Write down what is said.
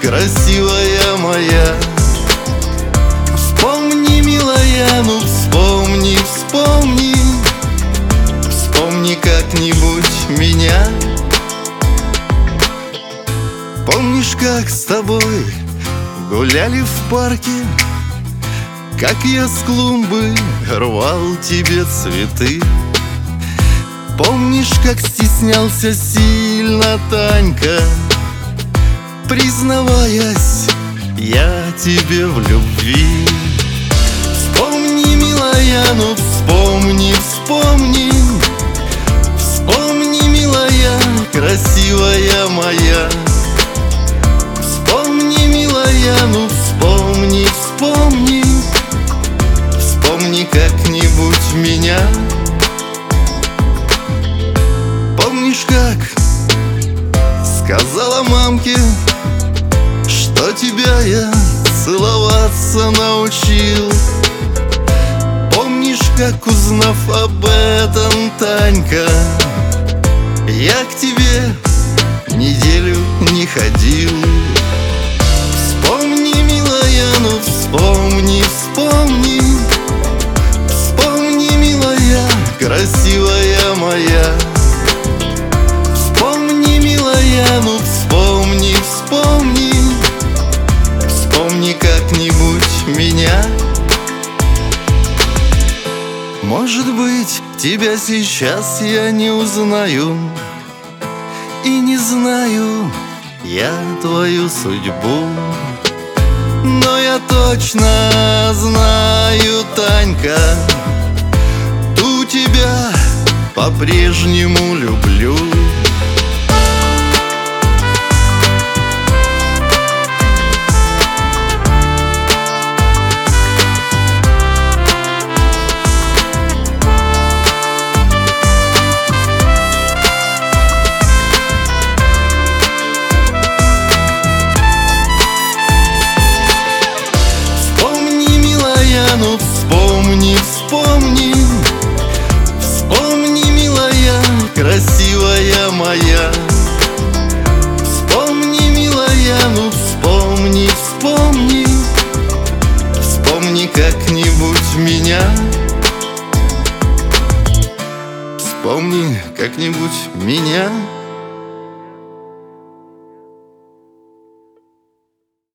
красивая моя. Вспомни, милая, ну вспомни, вспомни, вспомни как-нибудь меня. Помнишь, как с тобой гуляли в парке, как я с клумбы рвал тебе цветы? Помнишь, как стеснялся сильно, Танька, признаваясь я тебе в любви? Вспомни, милая, ну вспомни, вспомни, вспомни, милая, красивая моя. Вспомни, милая, ну вспомни, вспомни, вспомни как-нибудь меня. Помнишь, как сказала мамке, что тебя я целоваться научил? Помнишь, как, узнав об этом, Танька, я к тебе неделю не ходил? Вспомни, милая, ну вспомни, вспомни, вспомни, милая, красивая моя. Вспомни, милая, ну вспомни, вспомни, вспомни как-нибудь меня. Может быть, тебя сейчас я не узнаю, и не знаю я твою судьбу, но я точно знаю, Танька, ту тебя по-прежнему люблю. Ну вспомни, вспомни, вспомни, милая, красивая моя. Вспомни, милая, ну вспомни, вспомни, вспомни как-нибудь меня. Вспомни как-нибудь меня.